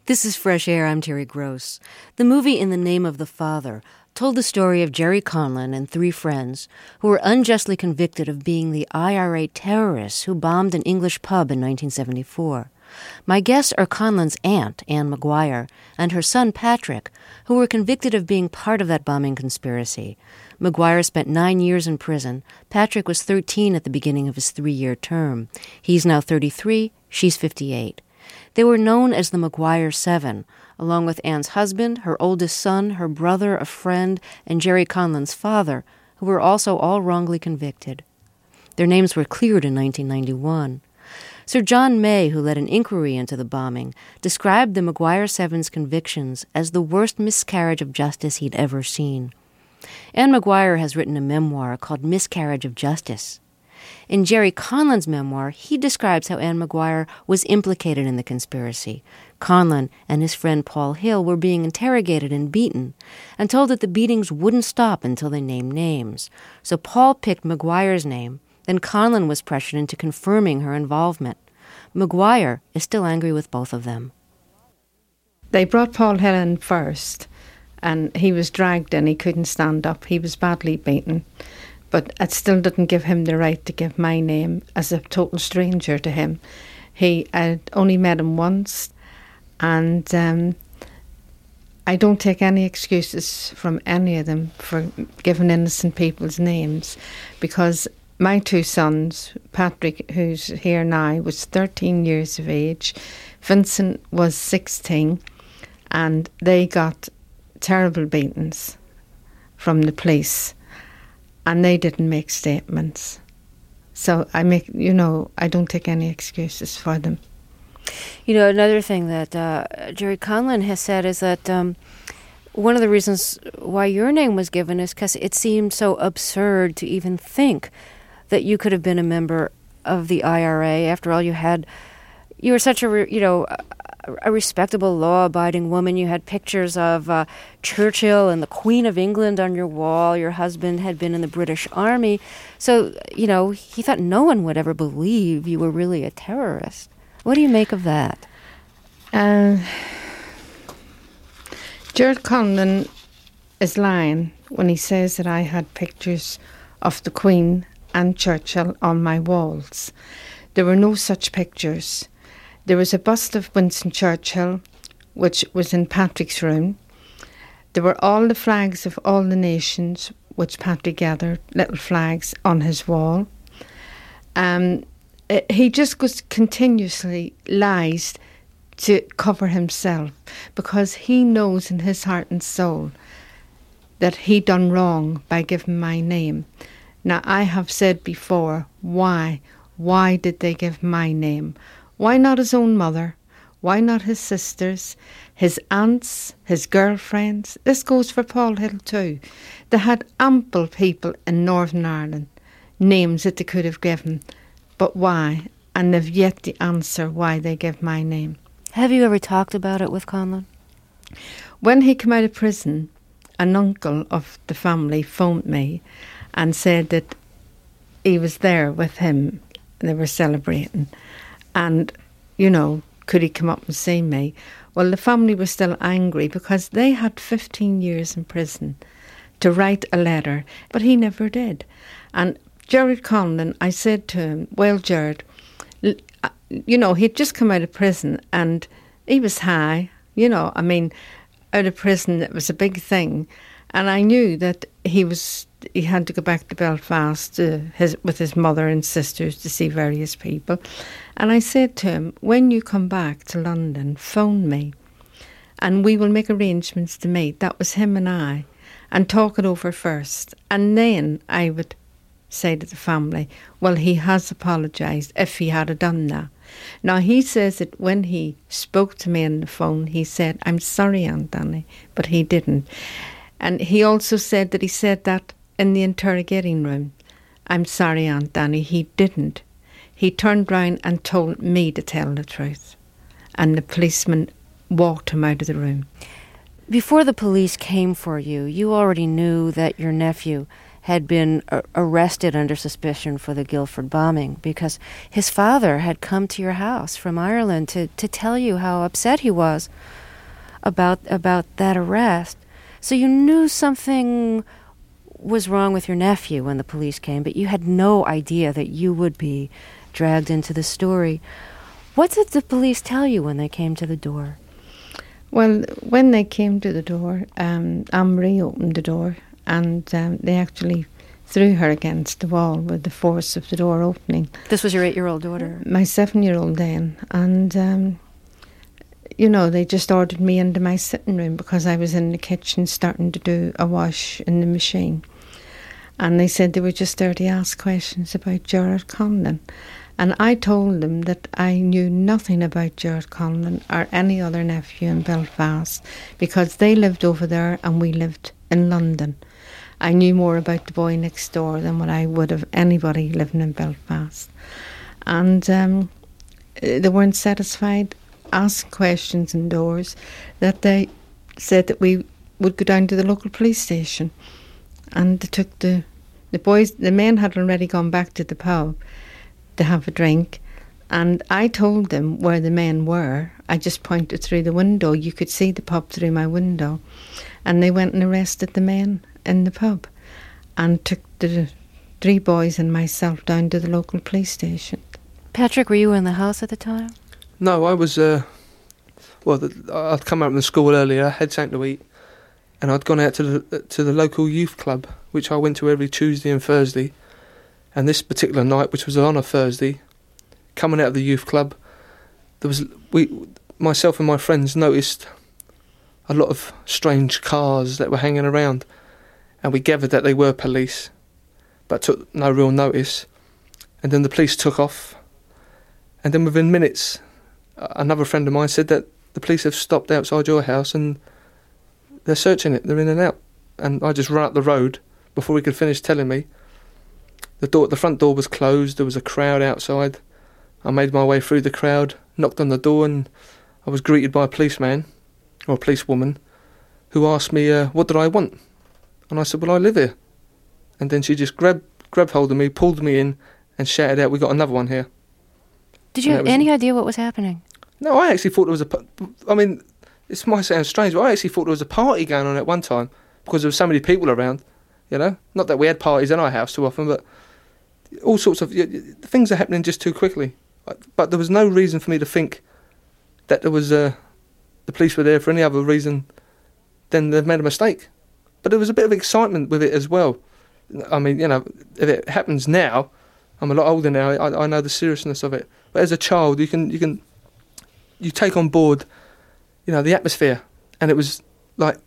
This is Fresh Air. I'm Terry Gross. The movie In the Name of the Father told the story of Jerry Conlon and three friends who were unjustly convicted of being the IRA terrorists who bombed an English pub in 1974. My guests are Conlon's aunt, Anne Maguire, and her son, Patrick, who were convicted of being part of that bombing conspiracy. Maguire spent 9 years in prison. Patrick was 13 at the beginning of his 3-year term. He's now 33. She's 58. They were known as the Maguire Seven, along with Anne's husband, her oldest son, her brother, a friend, and Jerry Conlon's father, who were also all wrongly convicted. Their names were cleared in 1991. Sir John May, who led an inquiry into the bombing, described the Maguire Seven's convictions as the worst miscarriage of justice he'd ever seen. Anne Maguire has written a memoir called Miscarriage of Justice. In Jerry Conlon's memoir, he describes how Anne Maguire was implicated in the conspiracy. Conlon and his friend Paul Hill were being interrogated and beaten, and told that the beatings wouldn't stop until they named names. So Paul picked Maguire's name, then Conlon was pressured into confirming her involvement. Maguire is still angry with both of them. They brought Paul Hill in first, and he was dragged in. He couldn't stand up. He was badly beaten. But it still didn't give him the right to give my name as a total stranger to him. I'd only met him once, and I don't take any excuses from any of them for giving innocent people's names, because my two sons, Patrick, who's here now, was 13 years of age. Vincent was 16, and they got terrible beatings from the police. And they didn't make statements. So I don't take any excuses for them. You know, another thing that Jerry Conlon has said is that one of the reasons why your name was given is because it seemed so absurd to even think that you could have been a member of the IRA. After all, you were such a respectable, law-abiding woman. You had pictures of Churchill and the Queen of England on your wall. Your husband had been in the British Army. So, he thought no one would ever believe you were really a terrorist. What do you make of that? Gerard Conlon is lying when he says that I had pictures of the Queen and Churchill on my walls. There were no such pictures. There was a bust of Winston Churchill, which was in Patrick's room. There were all the flags of all the nations, which Patrick gathered, little flags on his wall. He just continuously lies to cover himself, because he knows in his heart and soul that he done wrong by giving my name. Now, I have said before, why? Why did they give my name? Why not his own mother? Why not his sisters, his aunts, his girlfriends? This goes for Paul Hill too. They had ample people in Northern Ireland, names that they could have given. But why? And they've yet to answer why they give my name. Have you ever talked about it with Conlon? When he came out of prison, an uncle of the family phoned me and said that he was there with him. They were celebrating. And, could he come up and see me? Well, the family was still angry because they had 15 years in prison to write a letter, but he never did. And Gerard Conlon, I said to him, well, Gerard, he'd just come out of prison and he was high, out of prison, it was a big thing. And I knew that he had to go back to Belfast with his mother and sisters to see various people. And I said to him, when you come back to London, phone me and we will make arrangements to meet. That was him and I, and talk it over first. And then I would say to the family, well, he has apologised if he had done that. Now, he says that when he spoke to me on the phone, he said, I'm sorry, Aunt Danny, but he didn't. And he also said that he said that in the interrogating room. I'm sorry, Aunt Danny, he didn't. He turned round and told me to tell the truth. And the policeman walked him out of the room. Before the police came for you, you already knew that your nephew had been arrested under suspicion for the Guildford bombing, because his father had come to your house from Ireland to tell you how upset he was about that arrest. So you knew something was wrong with your nephew when the police came, but you had no idea that you would be dragged into the story. What did the police tell you when they came to the door? Well, when they came to the door, Anne-Marie opened the door, and they actually threw her against the wall with the force of the door opening. This was your 8-year-old daughter? My 7-year-old then. And, you know, they just ordered me into my sitting room because I was in the kitchen starting to do a wash in the machine. And they said they were just there to ask questions about Gerard Conlon. And I told them that I knew nothing about Gerard Conlon or any other nephew in Belfast, because they lived over there and we lived in London. I knew more about the boy next door than what I would of anybody living in Belfast. And they weren't satisfied, asked questions indoors, that they said that we would go down to the local police station. And they took the boys, the men had already gone back to the pub to have a drink, and I told them where the men were. I just pointed through the window. You could see the pub through my window. And they went and arrested the men in the pub and took the 3 boys and myself down to the local police station. Patrick, were you in the house at the time? No, I was, I'd come out from the school earlier, had something to eat, and I'd gone out to the local youth club, which I went to every Tuesday and Thursday. And this particular night, which was on a Thursday, coming out of the youth club, myself and my friends noticed a lot of strange cars that were hanging around, and we gathered that they were police, but took no real notice. And then the police took off, and then within minutes, another friend of mine said that the police have stopped outside your house and they're searching it, they're in and out. And I just ran up the road before he could finish telling me. The front door was closed, there was a crowd outside. I made my way through the crowd, knocked on the door, and I was greeted by a policeman, or a policewoman, who asked me, what did I want? And I said, well, I live here. And then she just grabbed hold of me, pulled me in, and shouted out, we got another one here. Did you have any idea what was happening? No, I actually thought there was this might sound strange, but I actually thought there was a party going on at one time, because there were so many people around, you know? Not that we had parties in our house too often, but all sorts of things are happening just too quickly. But there was no reason for me to think that there was the police were there for any other reason than they've made a mistake. But there was a bit of excitement with it as well. I mean, you know, if it happens now, I'm a lot older now, I know the seriousness of it. But as a child, you take on board, you know, the atmosphere. And it was like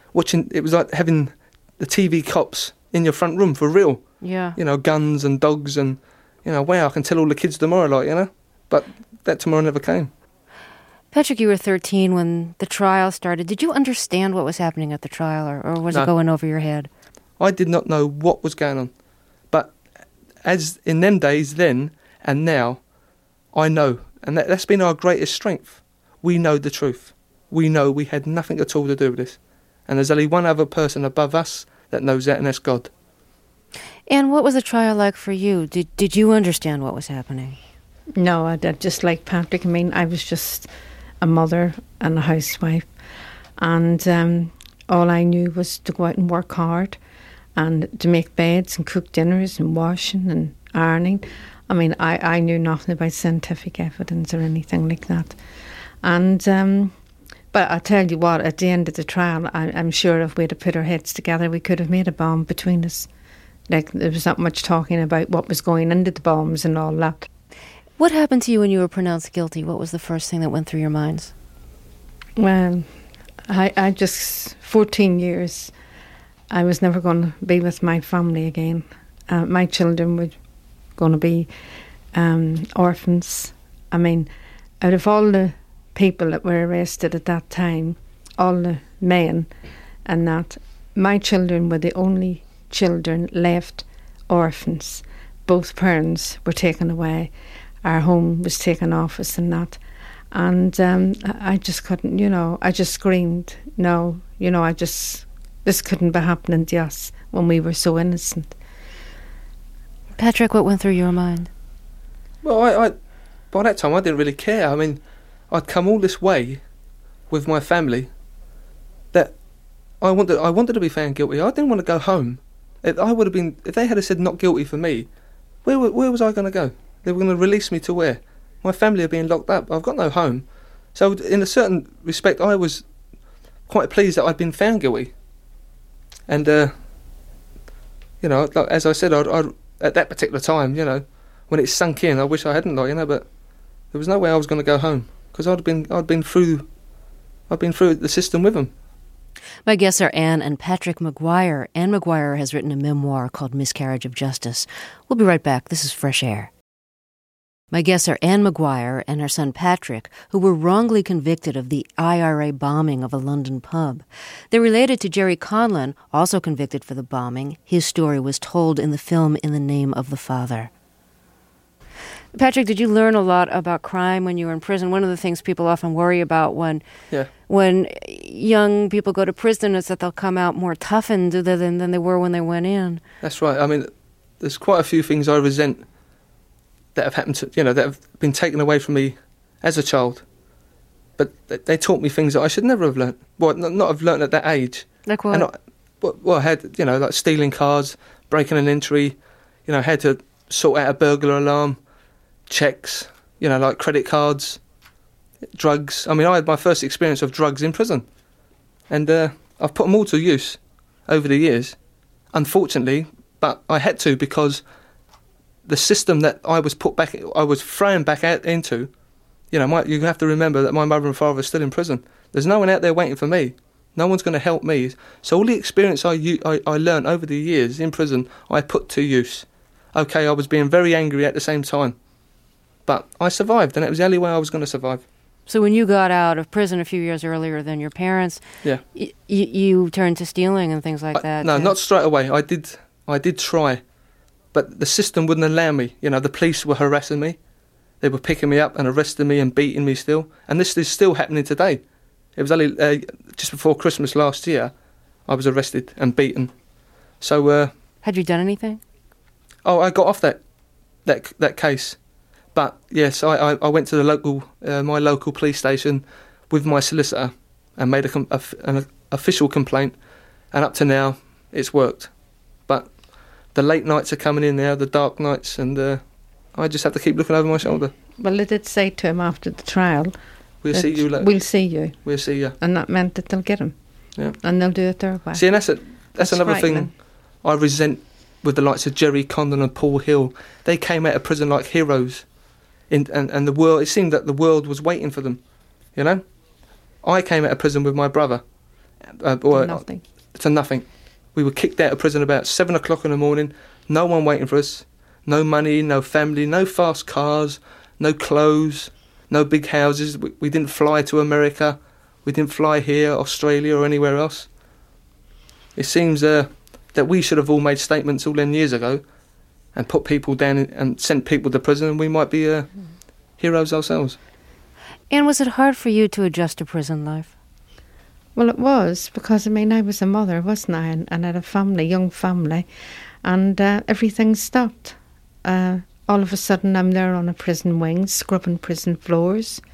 having the TV cops in your front room for real. Yeah. You know, guns and dogs and, you know, wow, I can tell all the kids tomorrow, like, you know. But that tomorrow never came. Patrick, you were 13 when the trial started. Did you understand what was happening at the trial, or was it going over your head? I did not know what was going on. But as in them days then and now, I know. And that's been our greatest strength. We know the truth. We know we had nothing at all to do with this. And there's only one other person above us that knows that, and that's God. And what was the trial like for you? Did you understand what was happening? No, I did, just like Patrick. I mean, I was just a mother and a housewife, and all I knew was to go out and work hard and to make beds and cook dinners and washing and ironing. I mean, I knew nothing about scientific evidence or anything like that. And but I tell you what, at the end of the trial, I'm sure if we'd have put our heads together, we could have made a bomb between us. Like, there was not much talking about what was going into the bombs and all that. What happened to you when you were pronounced guilty? What was the first thing that went through your minds? Well, I just, 14 years, I was never going to be with my family again. My children were going to be orphans. I mean, out of all the people that were arrested at that time, all the men and that, my children were the only children left orphans. Both parents were taken away. Our home was taken off us and that. And I just couldn't, you know, I just screamed, no, you know, I just This couldn't be happening to us when we were so innocent. Patrick, what went through your mind? Well, I by that time I didn't really care. I mean, I'd come all this way with my family that I wanted to be found guilty. I didn't want to go home. If they had said not guilty for me, where was I going to go? They were going to release me to where? My family are being locked up. I've got no home. So in a certain respect, I was quite pleased that I'd been found guilty. And you know, like, as I said, I at that particular time, you know, when it sunk in, I wish I hadn't, you know, but there was no way I was going to go home because I'd been through the system with them. My guests are Anne and Patrick Maguire. Anne Maguire has written a memoir called Miscarriage of Justice. We'll be right back. This is Fresh Air. My guests are Anne Maguire and her son Patrick, who were wrongly convicted of the IRA bombing of a London pub. They're related to Gerry Conlon, also convicted for the bombing. His story was told in the film In the Name of the Father. Patrick, did you learn a lot about crime when you were in prison? One of the things people often worry about when young people go to prison is that they'll come out more toughened than they were when they went in. That's right. I mean, there's quite a few things I resent that have happened that have been taken away from me as a child. But they taught me things that I should never have learnt. Well, not have learnt at that age. Like what? I had, like stealing cars, breaking an entry, had to sort out a burglar alarm, checks, like credit cards, drugs. I mean, I had my first experience of drugs in prison. And I've put them all to use over the years, unfortunately, but I had to because the system that I was thrown back out into, you have to remember that my mother and father are still in prison. There's no one out there waiting for me. No one's going to help me. So all the experience I learned over the years in prison, I put to use. Okay, I was being very angry at the same time, but I survived, and it was the only way I was going to survive. So when you got out of prison a few years earlier than your parents, yeah, you turned to stealing and things like that? No, not straight away. I did try, but the system wouldn't allow me. The police were harassing me. They were picking me up and arresting me and beating me still. And this is still happening today. It was only just before Christmas last year I was arrested and beaten. So had you done anything? Oh, I got off that case. But yes, I went to the my local police station with my solicitor and made an official complaint, and up to now it's worked. But the late nights are coming in now, the dark nights, and I just have to keep looking over my shoulder. Well, they did say to him after the trial, We'll see you later. We'll see you. We'll see you. And that meant that they'll get him. Yeah. And they'll do it their way. See, and that's another thing I resent with the likes of Gerry Conlon and Paul Hill. They came out of prison like heroes. And the world, it seemed that the world was waiting for them, I came out of prison with my brother. Nothing. To nothing. We were kicked out of prison about 7 o'clock in the morning, no one waiting for us, no money, no family, no fast cars, no clothes, no big houses. We didn't fly to America, we didn't fly here, Australia or anywhere else. It seems that we should have all made statements all them years ago and put people down and sent people to prison, and we might be heroes ourselves. And was it hard for you to adjust to prison life? Well, it was, because, I was a mother, wasn't I? And I had a family, young family, and everything stopped. All of a sudden, I'm there on a prison wing, scrubbing prison floors,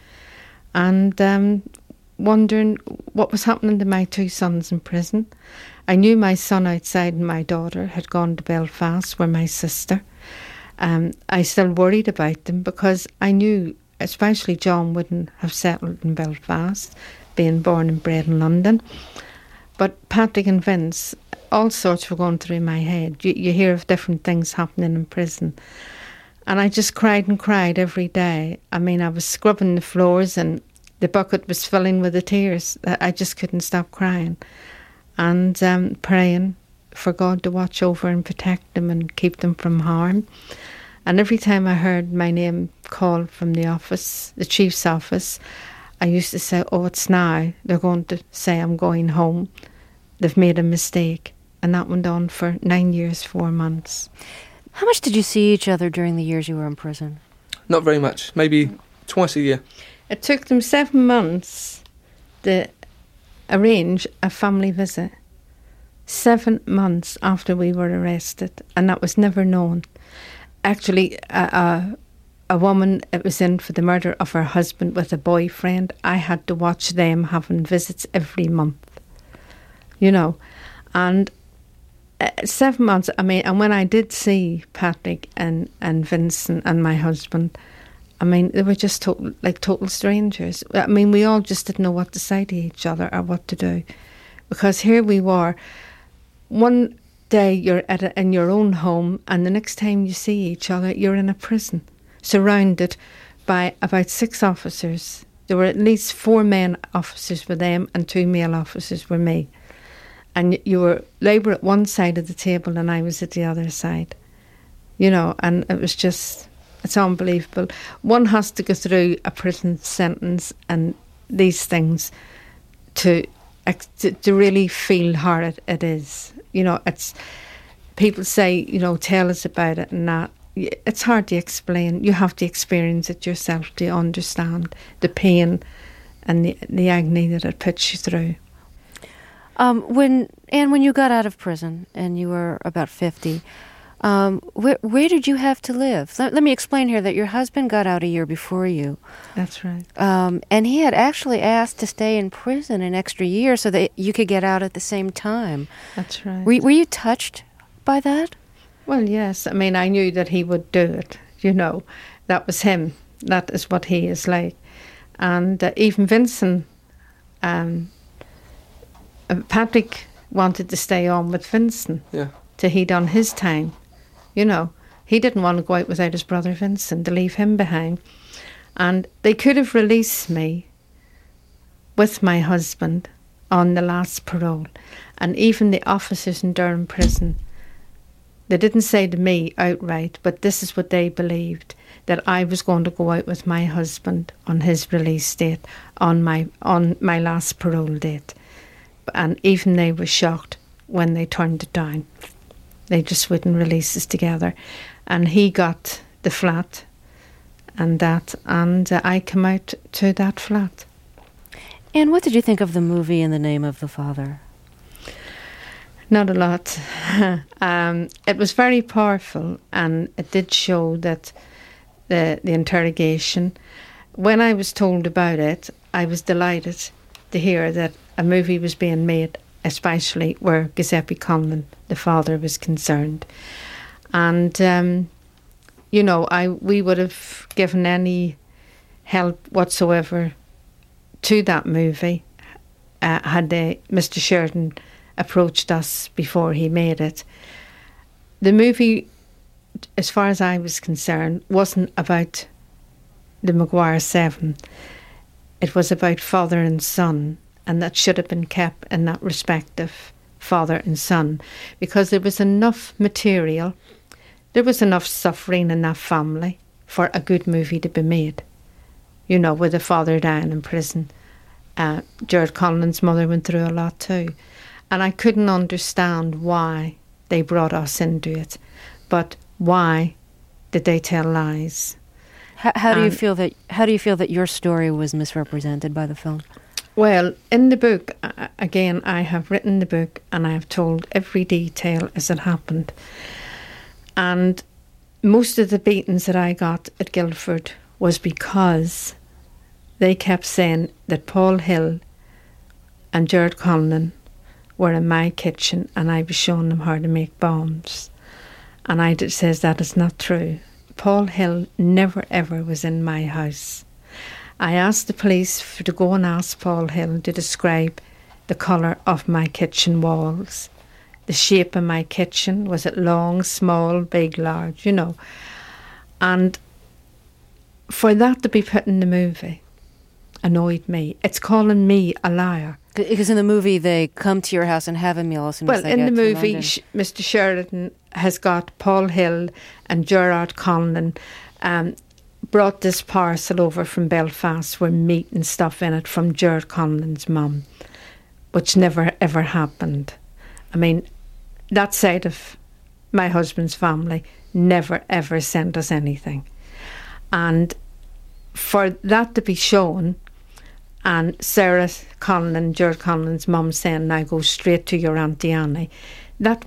and wondering what was happening to my two sons in prison. I knew my son outside and my daughter had gone to Belfast with my sister. I still worried about them because I knew, especially John wouldn't have settled in Belfast, being born and bred in London. But Patrick and Vince, all sorts were going through my head. You hear of different things happening in prison. And I just cried and cried every day. I was scrubbing the floors and the bucket was filling with the tears. I just couldn't stop crying. And praying for God to watch over and protect them and keep them from harm. And every time I heard my name called from the office, the chief's office, I used to say, oh, it's now. They're going to say I'm going home. They've made a mistake. And that went on for 9 years, 4 months. How much did you see each other during the years you were in prison? Not very much. Maybe twice a year. It took them 7 months to arrange a family visit. 7 months after we were arrested, and that was never known. Actually, a woman that was in for the murder of her husband with a boyfriend, I had to watch them having visits every month, you know. And 7 months, I mean, and when I did see Patrick and Vincent and my husband, I mean, they were just total strangers. I mean, we all just didn't know what to say to each other or what to do. Because here we were, one day you're in your own home, and the next time you see each other, you're in a prison, surrounded by about 6 officers. There were at least 4 men officers with them and 2 male officers were me. And they were at one side of the table and I was at the other side, you know, and it was just, it's unbelievable. One has to go through a prison sentence and these things to really feel how it is. You know, it's, people say, you know, tell us about it and that. It's hard to explain. You have to experience it yourself to understand the pain and the agony that it puts you through. When you got out of prison and you were about 50, where did you have to live? Let me explain here that your husband got out a year before you. That's right. And he had actually asked to stay in prison an extra year so that you could get out at the same time. That's right. Were you touched by that? Well, yes. I mean, I knew that he would do it, you know. That was him. That is what he is like. And even Vincent... Patrick wanted to stay on with Vincent till he'd done his time. You know, he didn't want to go out without his brother Vincent, to leave him behind. And they could have released me with my husband on the last parole. And even the officers in Durham prison, they didn't say to me outright, but this is what they believed, that I was going to go out with my husband on his release date, on my last parole date. And even they were shocked when they turned it down. They just wouldn't release us together. And he got the flat and I came out to that flat. And what did you think of the movie In the Name of the Father? Not a lot. It was very powerful, and it did show that the interrogation. When I was told about it, I was delighted to hear that a movie was being made, especially where Giuseppe Conlon, the father, was concerned. And, you know, we would have given any help whatsoever to that movie had Mr. Sheridan approached us before he made it. The movie, as far as I was concerned, wasn't about the Maguire 7. It was about father and son, and that should have been kept in that respect of father and son, because there was enough material, there was enough suffering in that family for a good movie to be made. You know, with the father dying in prison. Gerard Conlon's mother went through a lot too. And I couldn't understand why they brought us into it. But why did they tell lies? How do you feel that your story was misrepresented by the film? Well, in the book, again, I have written the book and I have told every detail as it happened. And most of the beatings that I got at Guildford was because they kept saying that Paul Hill and Gerard Conlon were in my kitchen and I was showing them how to make bombs. And I says that is not true. Paul Hill never ever was in my house. I asked the police to go and ask Paul Hill to describe the colour of my kitchen walls. The shape of my kitchen, was it long, small, big, large, you know. And for that to be put in the movie annoyed me. It's calling me a liar. Because in the movie they come to your house and have a meal as soon as they get to London. Well, in the movie, Mr. Sheridan has got Paul Hill and Gerard Conlon brought this parcel over from Belfast with meat and stuff in it from Gerard Conlon's mum, which never ever happened. I mean, that side of my husband's family never ever sent us anything. And for that to be shown, and Sarah Conlon, Gerard Conlon's mum, saying, "Now go straight to your Auntie Annie." That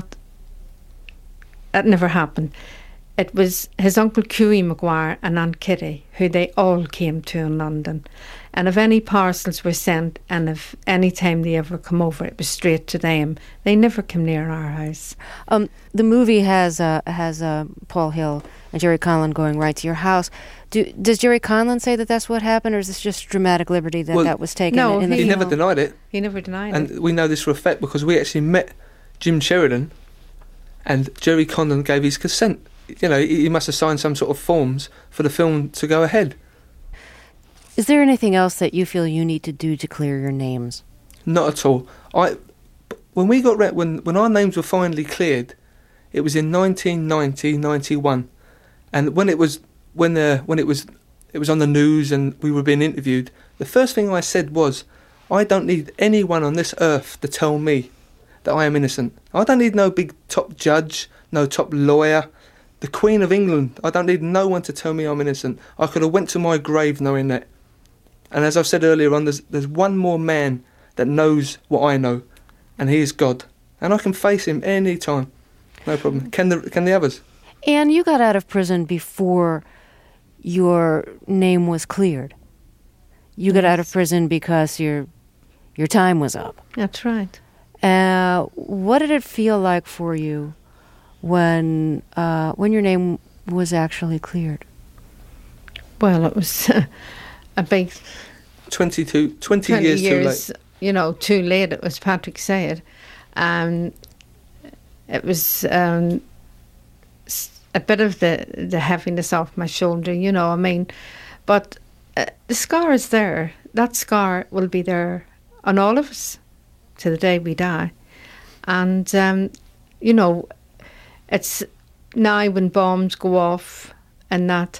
never happened. It was his Uncle Hughie Maguire and Aunt Kitty who they all came to in London. And if any parcels were sent, and if any time they ever come over, it was straight to them. They never came near our house. The movie has Paul Hill and Jerry Conlon going right to your house. Does Jerry Conlon say that that's what happened, or is this just dramatic liberty that was taken? No, he never denied it. He never denied it. And we know this for a fact because we actually met Jim Sheridan, and Jerry Conlon gave his consent. You know, he must have signed some sort of forms for the film to go ahead. Is there anything else that you feel you need to do to clear your names? Not at all. When our names were finally cleared, it was in 1990-91, and when it was on the news and we were being interviewed, the first thing I said was, I don't need anyone on this earth to tell me that I am innocent. I don't need no big top judge, no top lawyer, the Queen of England. I don't need no one to tell me I'm innocent. I could have went to my grave knowing that. And as I've said earlier on, there's one more man that knows what I know, and he is God. And I can face him any time. No problem. Can the others? And you got out of prison before your name was cleared. You got out of prison because your time was up. That's right. What did it feel like for you when your name was actually cleared? Well, it was a big 20 years too late. You know, too late. It was Patrick said. It was a bit of the heaviness off my shoulder, you know. I mean, but the scar is there. That scar will be there on all of us to the day we die. And you know, it's now when bombs go off and that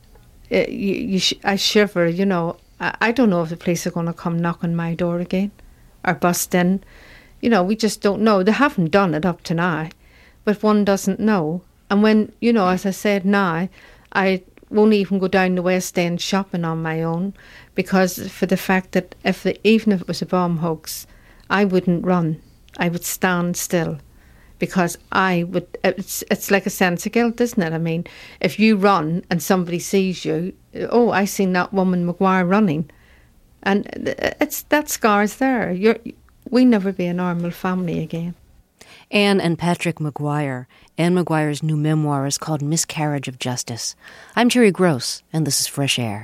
I shiver. You know, I don't know if the police are going to come knock on my door again or bust in. You know, we just don't know. They haven't done it up to now, but one doesn't know. And when, you know, as I said now, I won't even go down the West End shopping on my own, because for the fact that even if it was a bomb hoax, I wouldn't run. I would stand still, because it's like a sense of guilt, isn't it? I mean, if you run and somebody sees you, oh, I seen that woman Maguire running, and that scar's there. We'll never be a normal family again. Anne and Patrick Maguire. Anne Maguire's new memoir is called Miscarriage of Justice. I'm Terry Gross, and this is Fresh Air.